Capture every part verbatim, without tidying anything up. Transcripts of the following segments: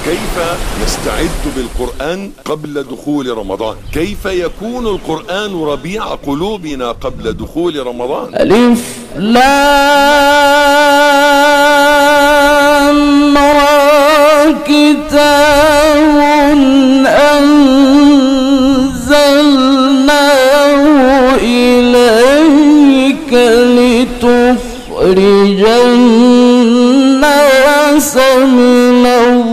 كيف نستعد بالقرآن قبل دخول رمضان؟ كيف يكون القرآن ربيع قلوبنا قبل دخول رمضان؟ ألف لام را كتاب أنزلناه إليك لتخرج الناس من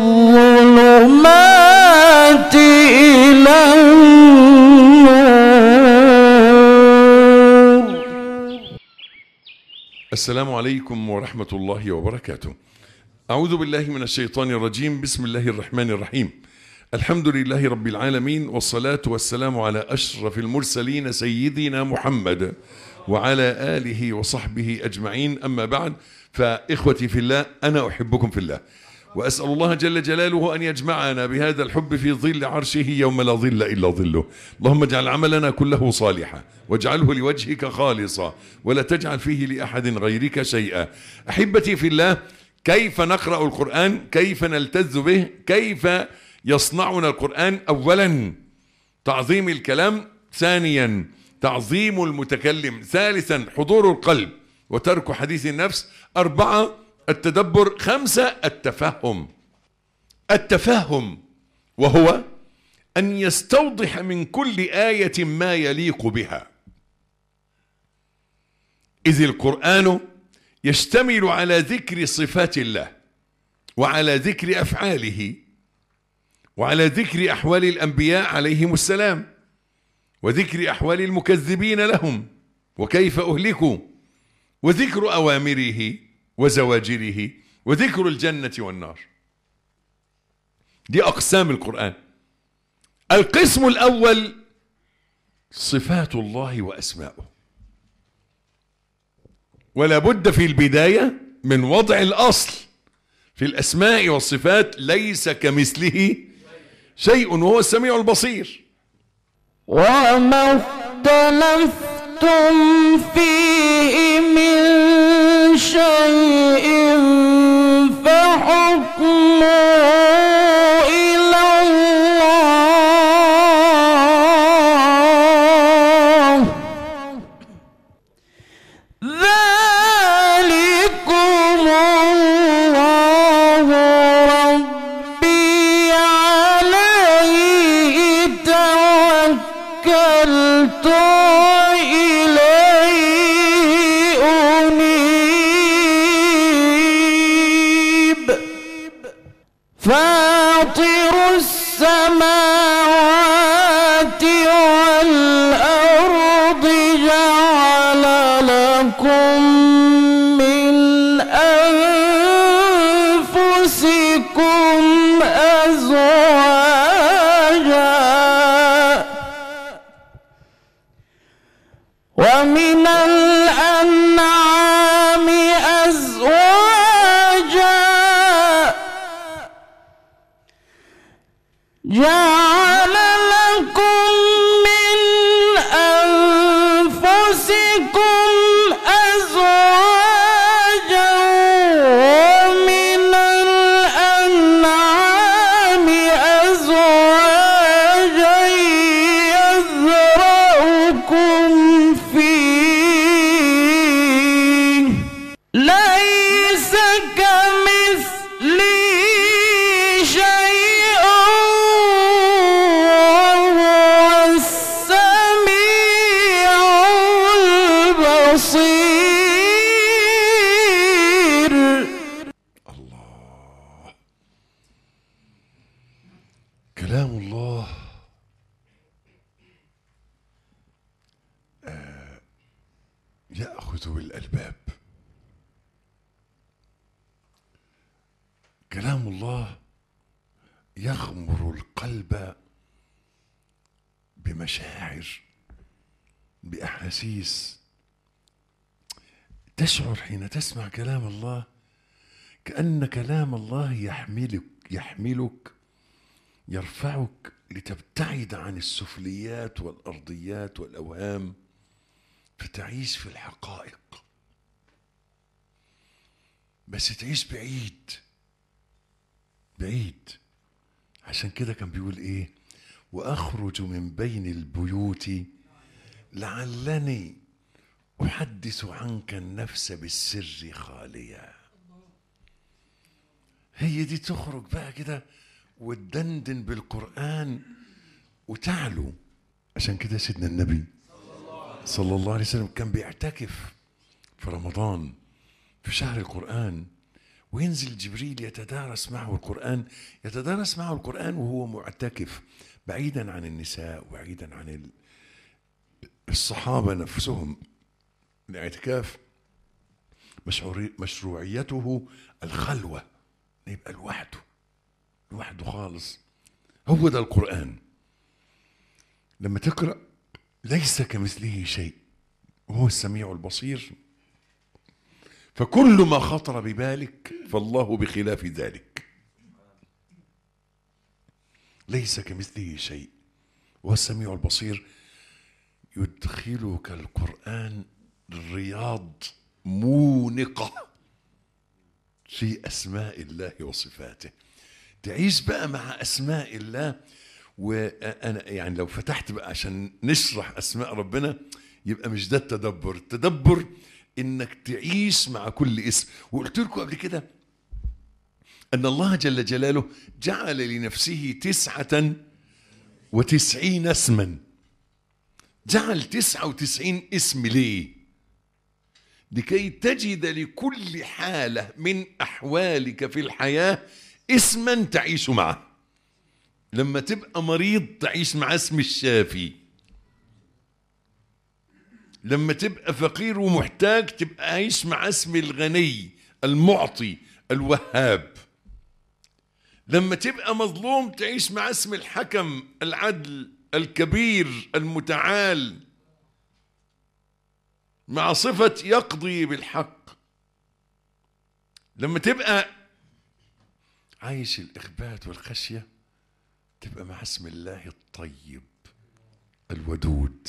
الظلمات إلى النور. السلام عليكم ورحمة الله وبركاته. أعوذ بالله من الشيطان الرجيم. بسم الله الرحمن الرحيم. الحمد لله رب العالمين، والصلاة والسلام على أشرف المرسلين سيدنا محمد وعلى آله وصحبه أجمعين. أما بعد، فإخوتي في الله، أنا أحبكم في الله، وأسأل الله جل جلاله أن يجمعنا بهذا الحب في ظل عرشه يوم لا ظل إلا ظله. اللهم اجعل عملنا كله صالحا، واجعله لوجهك خالصا، ولا تجعل فيه لأحد غيرك شيئا. أحبتي في الله، كيف نقرأ القرآن؟ كيف نلتذ به؟ كيف يصنعنا القرآن؟ أولا تعظيم الكلام، ثانيا تعظيم المتكلم، ثالثا حضور القلب وترك حديث النفس، أربعة التدبر، خمسة التفهم. التفهم وهو أن يستوضح من كل آية ما يليق بها، إذ القرآن يشتمل على ذكر صفات الله، وعلى ذكر أفعاله، وعلى ذكر أحوال الأنبياء عليهم السلام، وذكر أحوال المكذبين لهم وكيف أهلكوا، وذكر أوامره وزواجره، وذكر الجنة والنار. دي أقسام القرآن. القسم الأول صفات الله وأسماؤه، ولا بد في البداية من وضع الأصل في الأسماء والصفات. ليس كمثله شيء وهو السميع البصير. وما اختلفتم فيه من شيء فحكمه إلى الله، ذلكم الله ربي عليه توكلت إليه أنيب، فاطر السماوات والأرض جعل لكم من أنفسكم أزواجا، ومن الأنعام أزواجا جعل لكم من أنفسكم أزواجا، ومن الأنعام أزواجا يذرأكم فيه، ليس كمثله شيء وهو السميع البصير. الله، كلام الله آه يأخذ بالألباب. كلام الله يغمر القلب بمشاعر، بأحاسيس. تشعر حين تسمع كلام الله كأن كلام الله يحملك يحملك يرفعك لتبتعد عن السفليات والأرضيات والأوهام، فتعيش في الحقائق. بس تعيش بعيد بعيد عشان كده كان بيقول ايه؟ واخرج من بين البيوت لعلني احدث عنك النفس بالسر خاليا. هي دي تخرج بقى كده وتدندن بالقرآن وتعلو. عشان كده سيدنا النبي صلى الله عليه وسلم كان بيعتكف في رمضان في شهر القرآن، وينزل جبريل يتدارس معه القرآن، يتدارس معه القرآن وهو معتكف بعيدا عن النساء وبعيدا عن الصحابة نفسهم. الاعتكاف مشروعيته الخلوة، يبقى لوحده لوحده خالص. هو ده القرآن. لما تقرأ ليس كمثله شيء وهو السميع البصير، فكل ما خطر ببالك فالله بخلاف ذلك. ليس كمثله شيء وهو السميع البصير. يدخلك القرآن رياض مونقة في أسماء الله وصفاته. تعيش بقى مع أسماء الله. وأنا يعني لو فتحت بقى عشان نشرح أسماء ربنا يبقى مش ده التدبر. التدبر إنك تعيش مع كل اسم. وقلت لكم قبل كده أن الله جل جلاله جعل لنفسه تسعة وتسعين اسما. جعل تسعة وتسعين اسم ليه؟ لكي تجد لكل حالة من أحوالك في الحياة اسما تعيش معه. لما تبقى مريض تعيش مع اسم الشافي. لما تبقى فقير ومحتاج تبقى عايش مع اسم الغني المعطي الوهاب. لما تبقى مظلوم تعيش مع اسم الحكم العدل الكبير المتعال، مع صفة يقضي بالحق. لما تبقى عايش الإخبات والخشية تبقى مع اسم الله الطيب الودود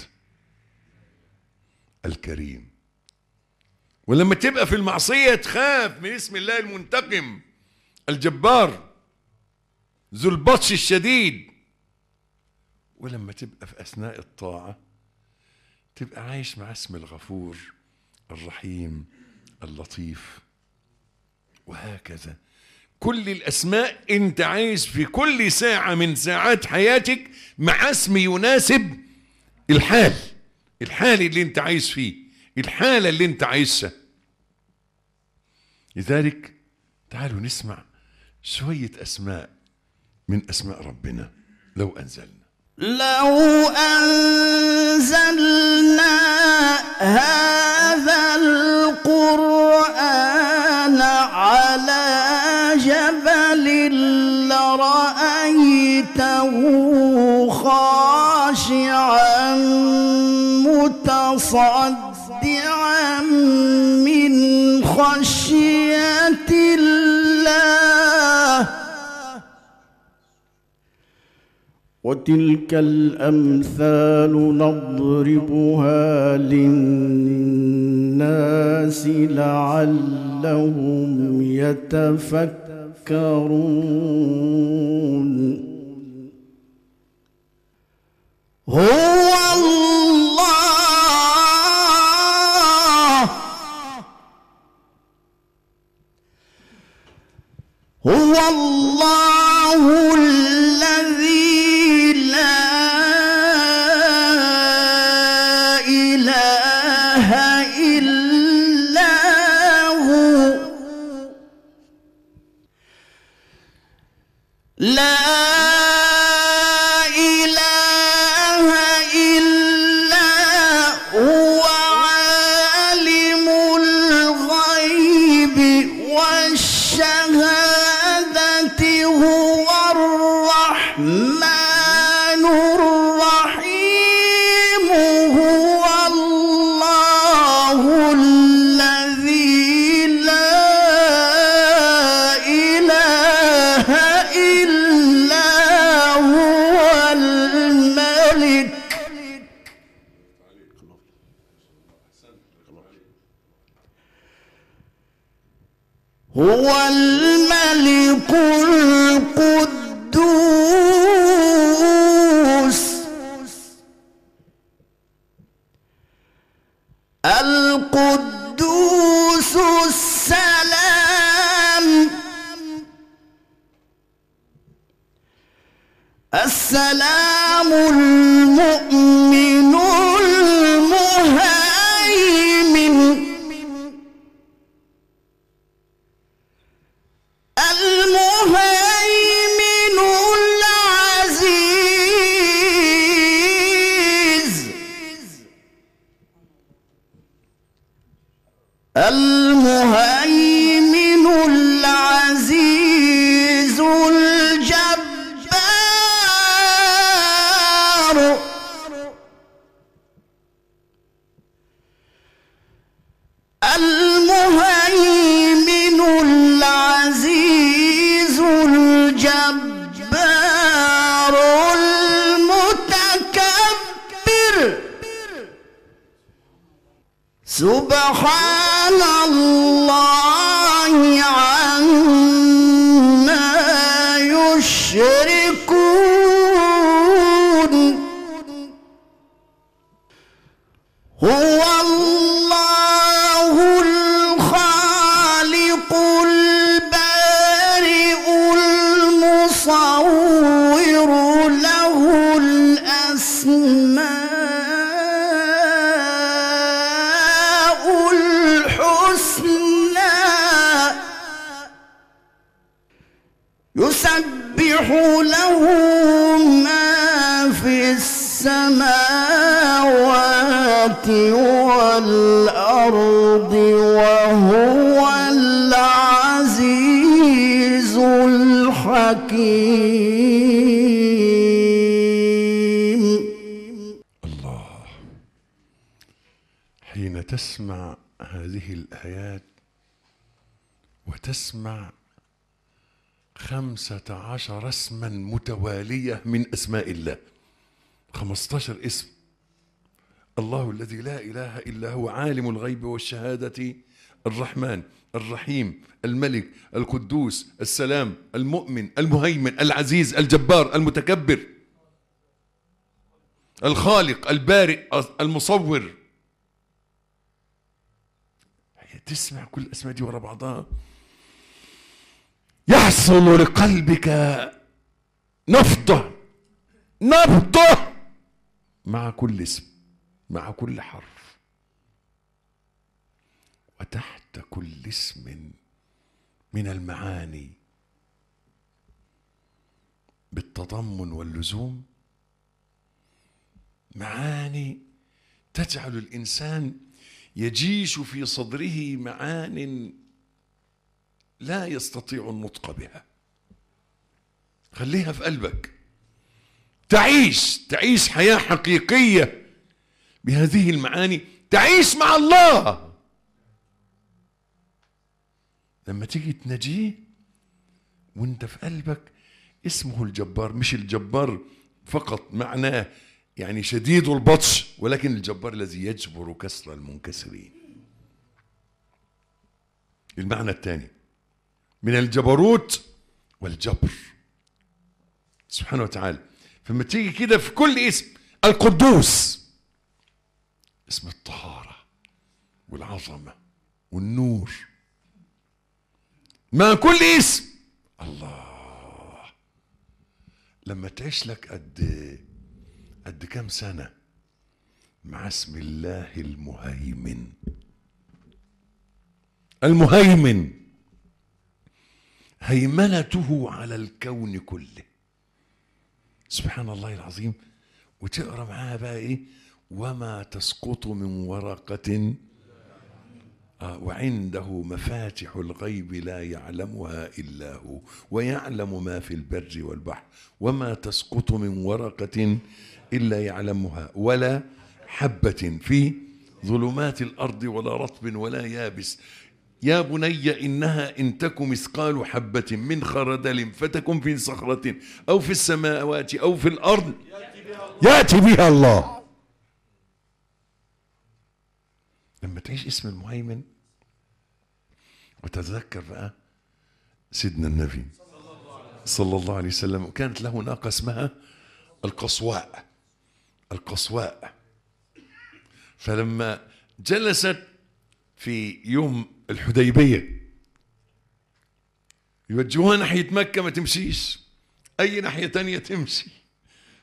الكريم. ولما تبقى في المعصية تخاف من اسم الله المنتقم الجبار ذو البطش الشديد. ولما تبقى في أثناء الطاعة تبقى عايش مع اسم الغفور الرحيم اللطيف. وهكذا كل الأسماء أنت عايش في كل ساعة من ساعات حياتك مع اسم يناسب الحال الحال اللي أنت عايش فيه، الحالة اللي أنت عايشها. لذلك تعالوا نسمع شوية أسماء من أسماء ربنا. لو أنزلنا لو أنزلنا هذا القرآن على جبل لرأيته خاشعا متصدعا من خشية الله. وتلك الأمثال نضربها للناس لعلهم يتفكرون. هو الله هو الله الذي لا إله إلا هو عالم الغيب والشهادة هو الرحمن الرحيم. هو الله الذي لا إله إلا هو الملك هو الملك القدوس السلام المؤمن المهيمن المهيمن العزيز المهيمن العزيز الجبار المهيمن العزيز الجبار المتكبر سبحان الله عما يشركون هو الله الخالق البارئ المصور له الأسماء الحسنى يسبح له ما في السماوات والأرض وهو العزيز الحكيم. الله. حين تسمع هذه الآيات وتسمع خمسة عشر اسما متوالية من أسماء الله، خمسة عشر اسم. الله الذي لا إله إلا هو عالم الغيب والشهادة الرحمن الرحيم الملك القدوس السلام المؤمن المهيمن العزيز الجبار المتكبر الخالق البارئ المصور. هي تسمع كل الأسماء دي ورا بعضها يحصل لقلبك نفضة نبضة مع كل اسم، مع كل حرف، وتحت كل اسم من المعاني بالتضمن واللزوم معاني تجعل الإنسان يجيش في صدره معان لا يستطيع النطق بها. خليها في قلبك، تعيش تعيش حياة حقيقية بهذه المعاني، تعيش مع الله. لما تيجي تناجيه وانت في قلبك اسمه الجبار، مش الجبار فقط معناه يعني شديد البطش، ولكن الجبار الذي يجبر كسر المنكسرين. المعنى الثاني من الجبروت والجبر سبحانه وتعالى. فما تيجي كده في كل اسم القدوس، اسم الطهارة والعظمة والنور، مع كل اسم الله. لما تعيش لك قد قد كام سنة مع اسم الله المهيمن، المهيمن هيمنته على الكون كله سبحان الله العظيم. وتقرأ معاها بقى ايه؟ وما تسقط من ورقة آه وعنده مفاتح الغيب لا يعلمها إلا هو ويعلم ما في البر والبحر وما تسقط من ورقة إلا يعلمها ولا حبة في ظلمات الأرض ولا رطب ولا يابس يا بني إنها إن تك مثقال حبة من خردل فتكن في صخرة أو في السماوات أو في الأرض يأتي بها الله. لما تعيش اسم المهيمن وتتذكر بقى سيدنا النبي صلى الله عليه وسلم، كانت له ناقة اسمها القصواء القصواء فلما جلست في يوم الحديبية يوجهوها ناحية مكة ما تمشيش، أي ناحية تانية تمشي،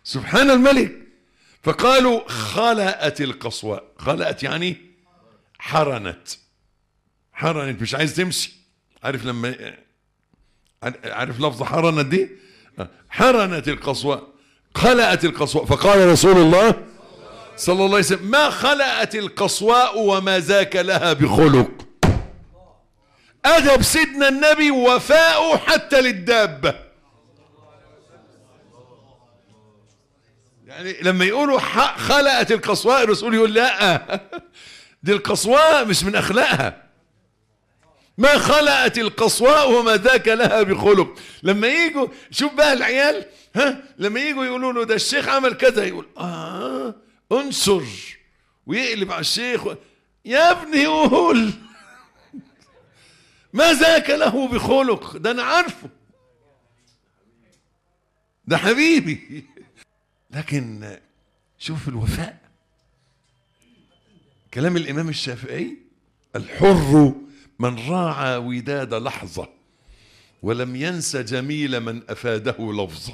سبحان الملك. فقالوا خلأت القصواء. خلأت يعني حرنت. حرنت مش عايز تمشي. عارف لما عارف لفظ حرنت دي؟ حرنت القصواء، خلأت القصواء. فقال رسول الله صلى الله عليه وسلم ما خلأت القصواء وما ذاك لها بخلق. أدب سيدنا النبي وفاء حتى للدابة. يعني لما يقولوا خلأت القصواء الرسول يقول لا، دي القصواء مش من أخلاقها. ما خلأت القصواء وما ذاك لها بخلق. لما يجوا شوف بقى العيال، ها لما يجوا يقولوا له ده الشيخ عمل كذا، يقول اه انصر ويقلب على الشيخ و... يا ابني قول ما ذاك له بخلق، ده انا عارفه، ده حبيبي. لكن شوف الوفاء. كلام الامام الشافعي الحر من راعى وداد لحظة ولم ينس جميل من أفاده لفظة.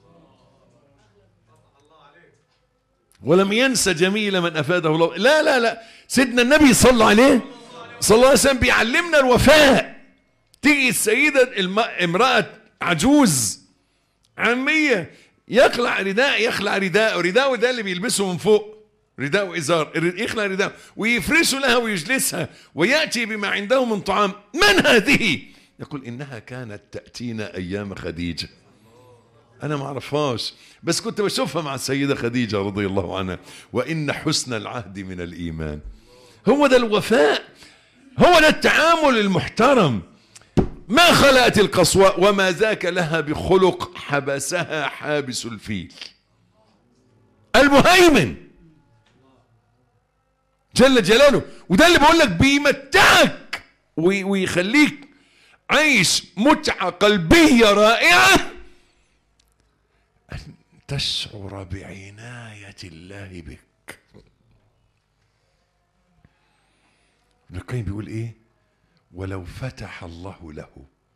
ولم ينس جميل من أفاده لفظة. لا لا لا، سيدنا النبي صلى عليه صلى الله عليه وسلم بيعلمنا الوفاء. تيجي السيدة امرأة عجوز عامية يخلع رداء، يخلع رداء رداء ده اللي بيلبسه من فوق، رداء وإزار، يخلع رداء ويفرش لها ويجلسها ويأتي بما عنده من طعام. من هذه؟ يقول إنها كانت تأتينا أيام خديجة. أنا ما أعرفهاش بس كنت بشوفها مع السيدة خديجة رضي الله عنها. وإن حسن العهد من الإيمان. هو ده الوفاء، هو ده التعامل المحترم. ما خلأت القصواء وما ذاك لها بخلق حبسها حابس الفيل. المهيمن جل جلاله. وده اللي بقول لك بيمتعك ويخليك عايش متعة قلبية رائعة، أن تشعر بعناية الله بك. ابن القيم بيقول ايه؟ ولو فتح الله له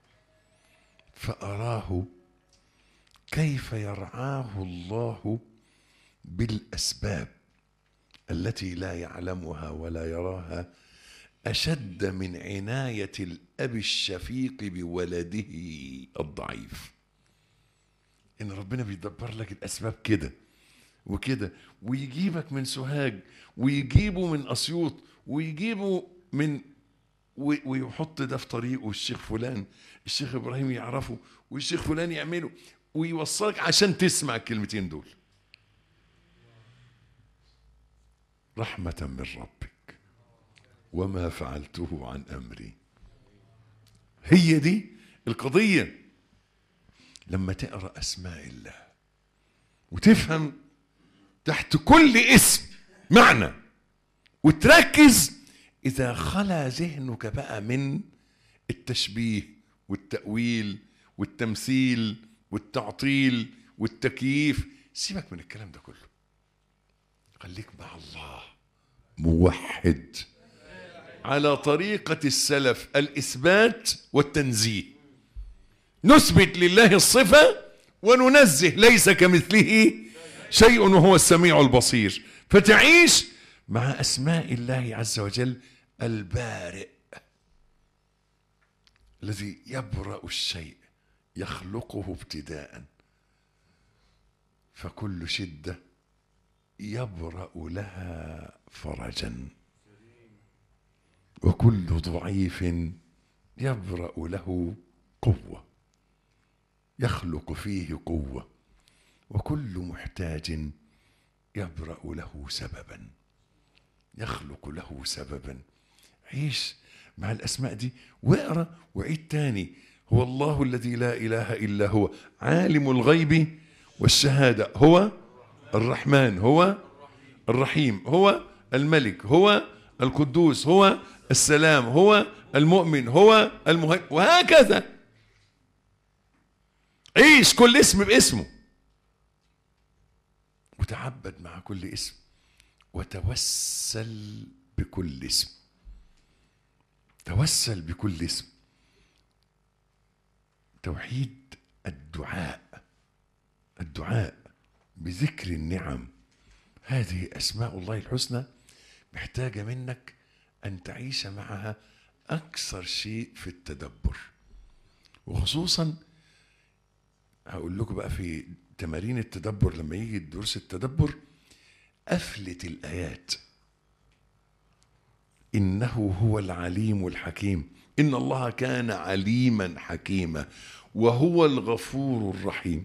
فأراه كيف يرعاه الله بالأسباب التي لا يعلمها ولا يراها أشد من عناية الأب الشفيق بولده الضعيف. إن ربنا بيدبر لك الأسباب كده وكده، ويجيبك من سوهاج ويجيبه من أسيوط ويجيبه من ويحط ده في طريقه الشيخ فلان، الشيخ إبراهيم يعرفه والشيخ فلان يعمله ويوصلك عشان تسمع الكلمتين دول. رحمة من ربك وما فعلته عن أمري. هي دي القضية. لما تقرأ أسماء الله وتفهم تحت كل اسم معنى وتركز، إذا خلا ذهنك بقى من التشبيه والتأويل والتمثيل والتعطيل والتكييف، سيبك من الكلام ده كله. خليك مع الله موحد على طريقة السلف، الإثبات والتنزيه. نثبت لله الصفة وننزه ليس كمثله شيء وهو السميع البصير. فتعيش مع أسماء الله عز وجل البارئ الذي يبرأ الشيء يخلقه ابتداء، فكل شدة يبرأ لها فرجا، وكل ضعيف يبرأ له قوة يخلق فيه قوة، وكل محتاج يبرأ له سببا يخلق له سببا. عيش مع الأسماء دي واقرأ وعيد تاني. هو الله الذي لا إله إلا هو عالم الغيب والشهادة، هو الرحمن، هو الرحيم، هو الملك، هو القدوس، هو السلام، هو المؤمن، هو المهيمن، وهكذا. عيش كل اسم باسمه وتعبد مع كل اسم وتوسل بكل اسم. توسل بكل اسم. توحيد الدعاء. الدعاء بذكر النعم. هذه أسماء الله الحسنى محتاجة منك أن تعيش معها أكثر شيء في التدبر، وخصوصا هقول لكم بقى في تمارين التدبر لما يجي دروس التدبر قفلة الآيات. إنه هو العليم الحكيم، إن الله كان عليما حكيما وهو الغفور الرحيم.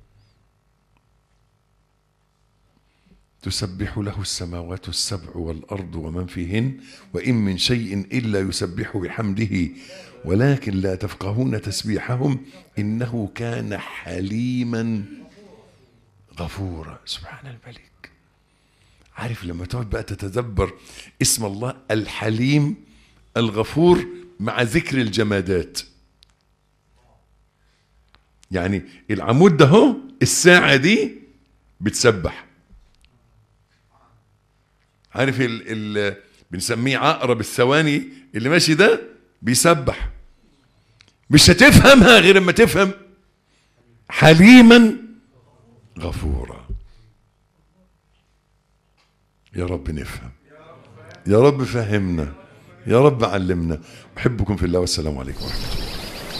تسبح له السماوات السبع والأرض ومن فيهن وإن من شيء إلا يسبح بحمده ولكن لا تفقهون تسبيحهم إنه كان حليما غفورا. سبحان الملك. عارف لما تقعد بقى تتدبر اسم الله الحليم الغفور مع ذكر الجمادات، يعني العمود ده هو الساعة دي بتسبح، عارف ال ال بنسميه عقرب الثواني اللي ماشي ده بيسبح. مش هتفهمها غير اما تفهم حليما غفورا. يا رب نفهم، يا رب فهمنا، يا رب علمنا. أحبكم في الله والسلام عليكم ورحمة الله.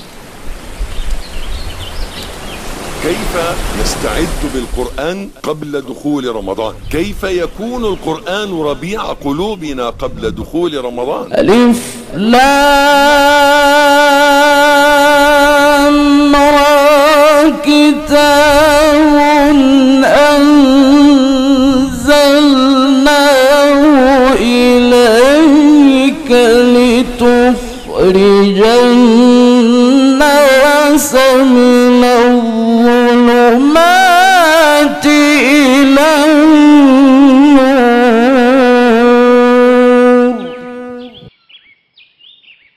كيف نستعد بالقرآن قبل دخول رمضان؟ كيف يكون القرآن ربيع قلوبنا قبل دخول رمضان؟ ألف لام را كتاب أنزلناه إليك لتخرج الناس من